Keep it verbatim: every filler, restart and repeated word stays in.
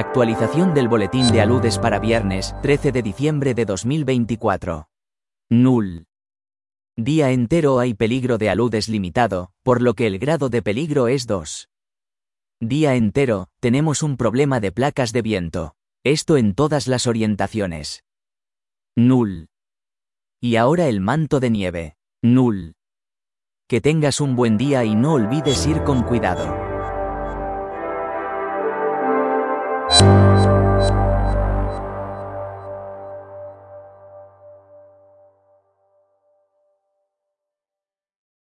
Actualización del boletín de aludes para viernes, trece de diciembre de dos mil veinticuatro. Null. Día entero hay peligro de aludes limitado, por lo que el grado de peligro es dos. Día entero, tenemos un problema de placas de viento. Esto en todas las orientaciones. Null. Y ahora el manto de nieve. Null. Que tengas un buen día y no olvides ir con cuidado.